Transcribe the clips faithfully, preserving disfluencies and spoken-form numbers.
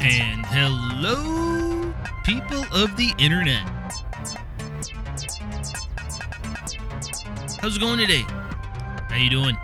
And hello, people of the internet. How's it going today? How you doing?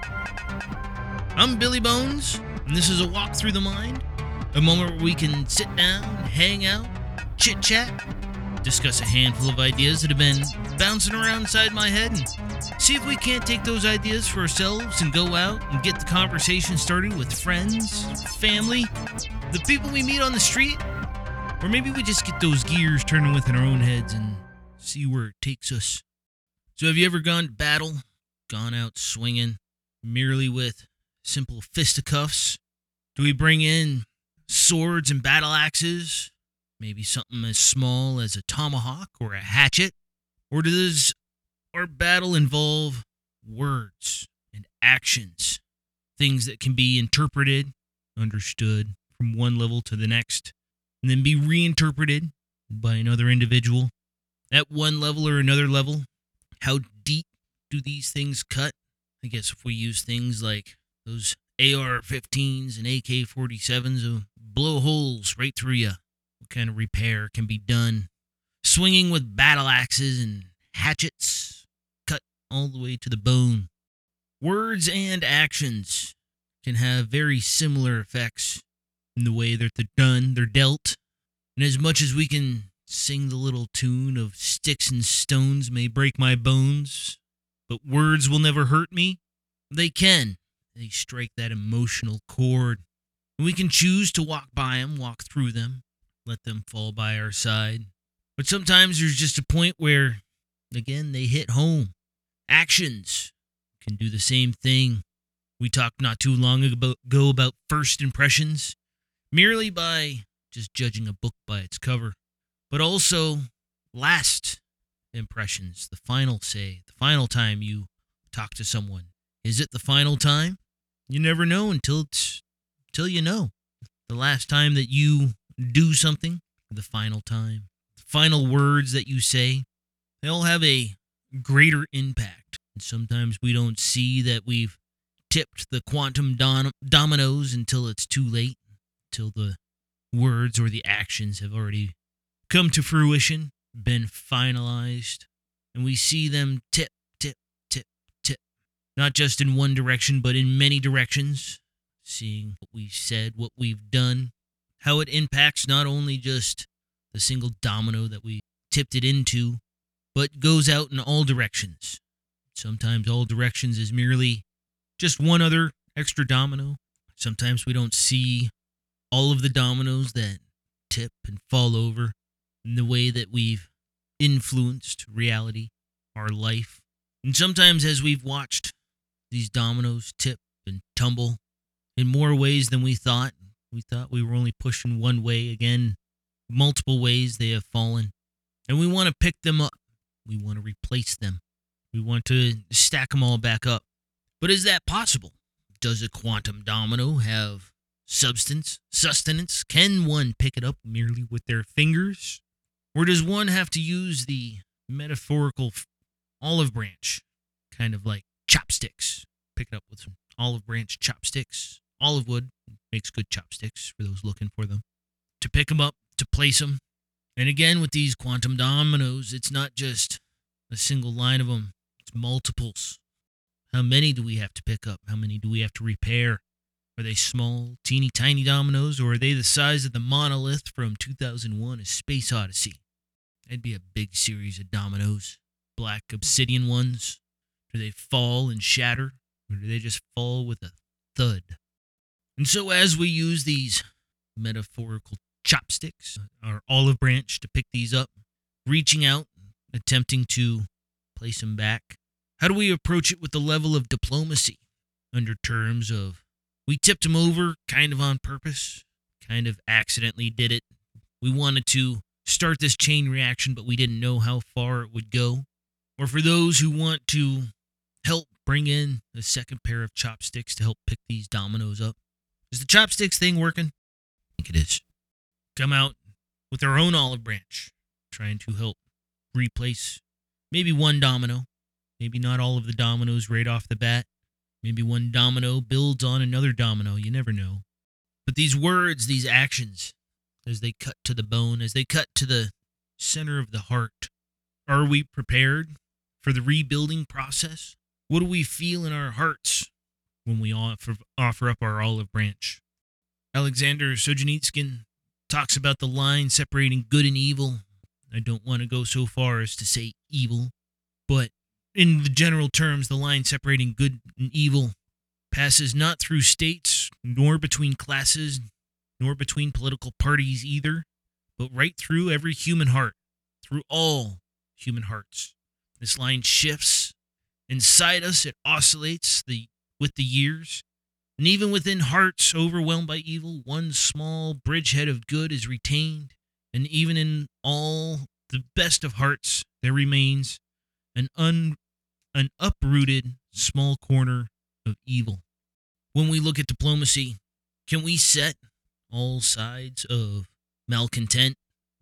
I'm Billy Bones, and this is a walk through the mind, a moment where we can sit down, hang out, chit-chat, discuss a handful of ideas that have been bouncing around inside my head, and see if we can't take those ideas for ourselves and go out and get the conversation started with friends, family, the people we meet on the street, or maybe we just get those gears turning within our own heads and see where it takes us. So have you ever gone to battle, gone out swinging, merely with simple fisticuffs? Do we bring in swords and battle axes? Maybe something as small as a tomahawk or a hatchet? Or does our battle involve words and actions? Things that can be interpreted, understood from one level to the next, and then be reinterpreted by another individual at one level or another level. How deep do these things cut? I guess if we use things like those A R fifteens and A K forty-sevens, will blow holes right through you. What kind of repair can be done? Swinging with battle axes and hatchets, cut all the way to the bone. Words and actions can have very similar effects in the way that they're done, they're dealt. And as much as we can sing the little tune of sticks and stones may break my bones, but words will never hurt me, they can. They strike that emotional chord. And we can choose to walk by them, walk through them, let them fall by our side. But sometimes there's just a point where, again, they hit home. Actions can do the same thing. We talked not too long ago about first impressions, merely by just judging a book by its cover. But also last impressions, the final say, the final time you talk to someone. Is it the final time? You never know until it's, until you know. The last time that you do something, the final time. The final words that you say, they all have a greater impact. And sometimes we don't see that we've tipped the quantum dom- dominoes until it's too late, until the words or the actions have already come to fruition, been finalized, and we see them tip, tip, tip, tip. Not just in one direction, but in many directions. Seeing what we've said, what we've done, how it impacts not only just the single domino that we tipped it into, but goes out in all directions. Sometimes all directions is merely just one other extra domino. Sometimes we don't see all of the dominoes that tip and fall over in the way that we've influenced reality, our life. And sometimes as we've watched these dominoes tip and tumble in more ways than we thought, we thought we were only pushing one way. Again, multiple ways they have fallen. And we want to pick them up. We want to replace them. We want to stack them all back up. But is that possible? Does a quantum domino have substance, sustenance? Can one pick it up merely with their fingers? Or does one have to use the metaphorical olive branch, kind of like chopsticks? Pick it up with some olive branch chopsticks. Olive wood makes good chopsticks for those looking for them. To pick them up, to place them. And again, with these quantum dominoes, it's not just a single line of them. It's multiples. How many do we have to pick up? How many do we have to repair? Are they small, teeny tiny dominoes, or are they the size of the monolith from two thousand one, A Space Odyssey? That'd be a big series of dominoes. Black obsidian ones. Do they fall and shatter, or do they just fall with a thud? And so as we use these metaphorical chopsticks, our olive branch, to pick these up, reaching out, attempting to place them back, how do we approach it with the level of diplomacy under terms of we tipped them over kind of on purpose, kind of accidentally did it. We wanted to start this chain reaction, but we didn't know how far it would go. Or for those who want to help bring in a second pair of chopsticks to help pick these dominoes up. Is the chopsticks thing working? I think it is. Come out with our own olive branch, trying to help replace maybe one domino, maybe not all of the dominoes right off the bat. Maybe one domino builds on another domino. You never know. But these words, these actions, as they cut to the bone, as they cut to the center of the heart. Are we prepared for the rebuilding process? What do we feel in our hearts when we offer, offer up our olive branch? Alexander Solzhenitsyn talks about the line separating good and evil. I don't want to go so far as to say evil, but in the general terms, the line separating good and evil passes not through states, nor between classes, nor between political parties either, but right through every human heart, through all human hearts. This line shifts. Inside us, it oscillates the, with the years. And even within hearts overwhelmed by evil, one small bridgehead of good is retained. And even in all the best of hearts, there remains an un, an uprooted small corner of evil. When we look at diplomacy, can we set all sides of malcontent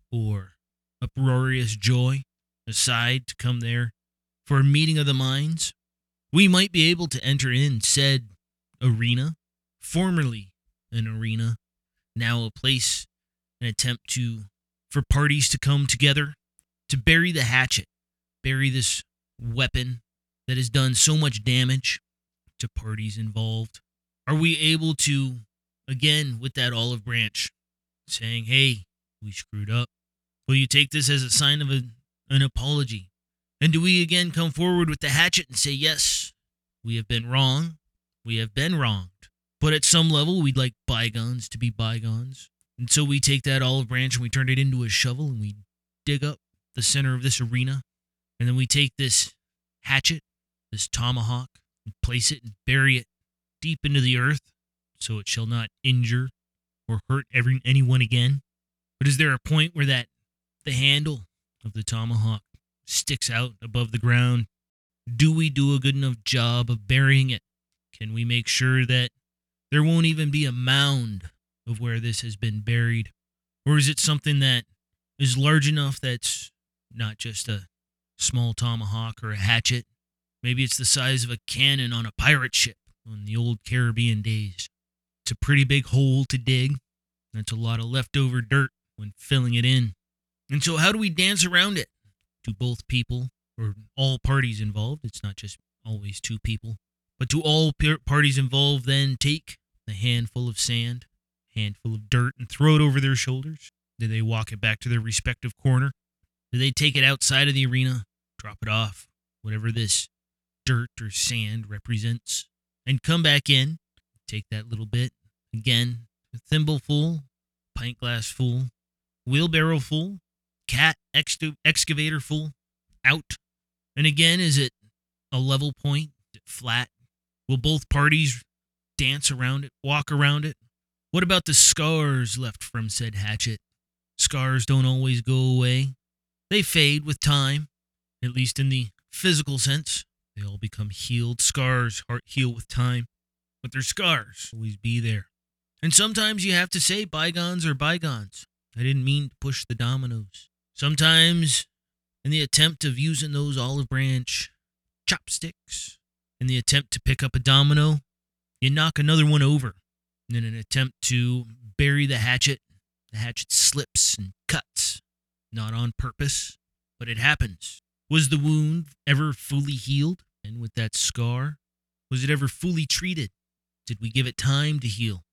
or uproarious joy aside to come there for a meeting of the minds? We might be able to enter in said arena, formerly an arena, now a place, an attempt to for parties to come together to bury the hatchet, bury this weapon that has done so much damage to parties involved. Are we able to, again, with that olive branch, saying, hey, we screwed up? Will you take this as a sign of a, an apology? And do we again come forward with the hatchet and say, yes, we have been wrong, we have been wronged, but at some level we'd like bygones to be bygones. And so we take that olive branch and we turn it into a shovel and we dig up the center of this arena. And then we take this hatchet, this tomahawk, and place it and bury it deep into the earth so it shall not injure or hurt every, anyone again. But is there a point where that the handle of the tomahawk sticks out above the ground? Do we do a good enough job of burying it? Can we make sure that there won't even be a mound of where this has been buried? Or is it something that is large enough that's not just a small tomahawk or a hatchet? Maybe it's the size of a cannon on a pirate ship on the old Caribbean days. It's a pretty big hole to dig. That's a lot of leftover dirt when filling it in. And so how do we dance around it? To both people, or all parties involved, it's not just always two people, but to all parties involved, then take a handful of sand, handful of dirt, and throw it over their shoulders. Do they walk it back to their respective corner? Do they take it outside of the arena, drop it off, whatever this dirt or sand represents, and come back in, take that little bit, again, a thimble full, pint glass full, wheelbarrow full, cat extu- excavator full, out. And again, is it a level point? Is it flat? Will both parties dance around it, walk around it? What about the scars left from said hatchet? Scars don't always go away. They fade with time, at least in the physical sense. They all become healed. Scars heal with time, but their scars always be there. And sometimes you have to say bygones are bygones. I didn't mean to push the dominoes. Sometimes, in the attempt of using those olive branch chopsticks, in the attempt to pick up a domino, you knock another one over. And in an attempt to bury the hatchet, the hatchet slips and cuts. Not on purpose, but it happens. Was the wound ever fully healed? And with that scar, was it ever fully treated? Did we give it time to heal?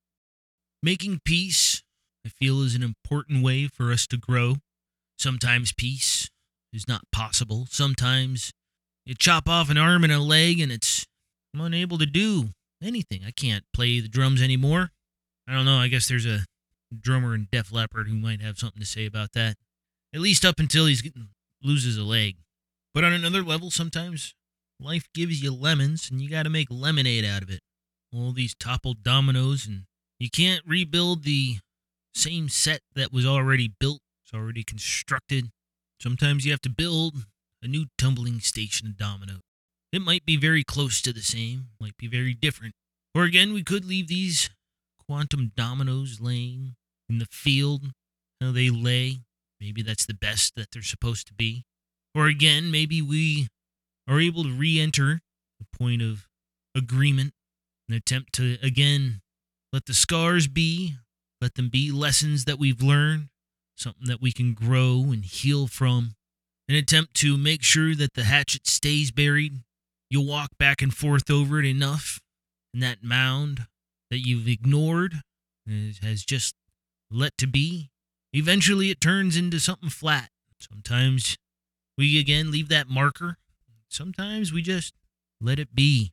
Making peace, I feel, is an important way for us to grow. Sometimes peace is not possible. Sometimes you chop off an arm and a leg and it's I'm unable to do anything. I can't play the drums anymore. I don't know. I guess there's a drummer in Def Leppard who might have something to say about that. At least up until he loses a leg. But on another level, sometimes life gives you lemons and you got to make lemonade out of it. All these toppled dominoes, and you can't rebuild the same set that was already built. It's already constructed. Sometimes you have to build a new tumbling station of dominoes. It might be very close to the same, might be very different. Or again, we could leave these quantum dominoes laying in the field, how they lay. Maybe that's the best that they're supposed to be. Or again, maybe we are able to re-enter the point of agreement, an attempt to, again, let the scars be, Let them be lessons that we've learned, something that we can grow and heal from. An attempt to make sure that the hatchet stays buried. You'll walk back and forth over it enough, and that mound that you've ignored has just let to be. Eventually it turns into something flat. Sometimes we again leave that marker. Sometimes we just let it be.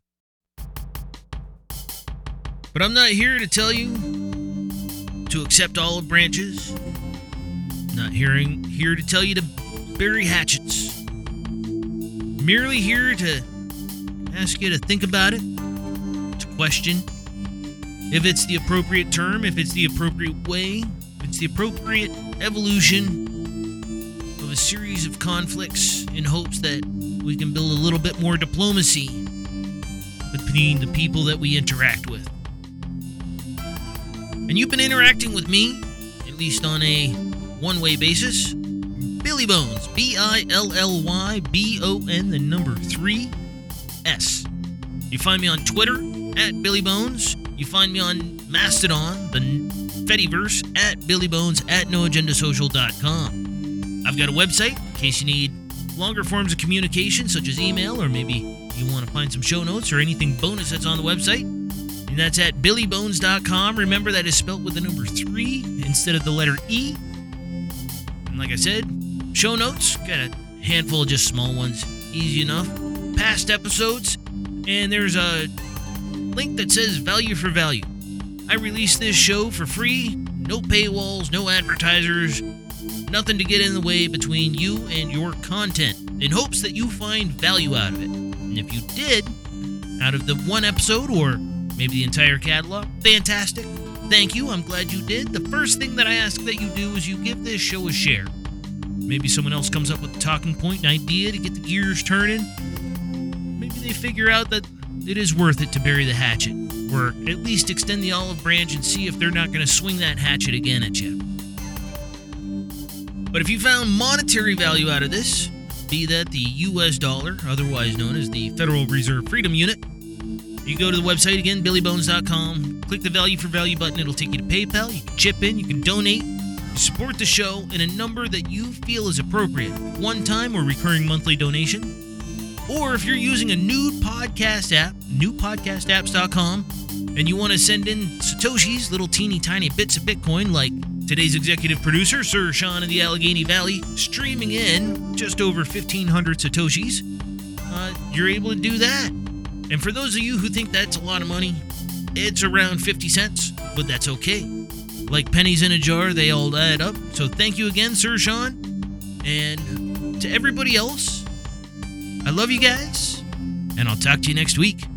But I'm not here to tell you to accept olive branches. I'm not hearing, here to tell you to bury hatchets. I'm merely here to ask you to think about it, to question if it's the appropriate term, if it's the appropriate way, if it's the appropriate evolution of a series of conflicts in hopes that we can build a little bit more diplomacy between the people that we interact with. And you've been interacting with me, at least on a one-way basis. Billy Bones, B I L L Y B O N, the number three, S. You find me on Twitter, at Billy Bones. You find me on Mastodon, the Fediverse, at Billy Bones, at no agenda social dot com. I've got a website, in case you need longer forms of communication, such as email, or maybe you want to find some show notes or anything bonus that's on the website. And that's at billy bones dot com. Remember, that is spelled with the number three instead of the letter E. And like I said, show notes, got a handful of just small ones, easy enough. Past episodes, and there's a link that says value for value. I release this show for free, no paywalls, no advertisers, nothing to get in the way between you and your content, in hopes that you find value out of it. And if you did, out of the one episode, or maybe the entire catalog, fantastic. Thank you, I'm glad you did. The first thing that I ask that you do is you give this show a share. Maybe someone else comes up with a talking point, an idea to get the gears turning. Maybe they figure out that it is worth it to bury the hatchet, or at least extend the olive branch and see if they're not going to swing that hatchet again at you. But if you found monetary value out of this, be that the U S dollar, otherwise known as the Federal Reserve Freedom Unit, you go to the website again, billy bones dot com, click the value for value button, it'll take you to PayPal, you can chip in, you can donate, you support the show in a number that you feel is appropriate, one-time or recurring monthly donation. Or if you're using a new podcast app, new podcast apps dot com, and you want to send in Satoshis, little teeny tiny bits of Bitcoin, like today's executive producer, Sir Sean in the Allegheny Valley, streaming in just over fifteen hundred Satoshis, uh, you're able to do that. And for those of you who think that's a lot of money, it's around fifty cents, but that's okay. Like pennies in a jar, they all add up. So thank you again, Sir Sean. And to everybody else, I love you guys, and I'll talk to you next week.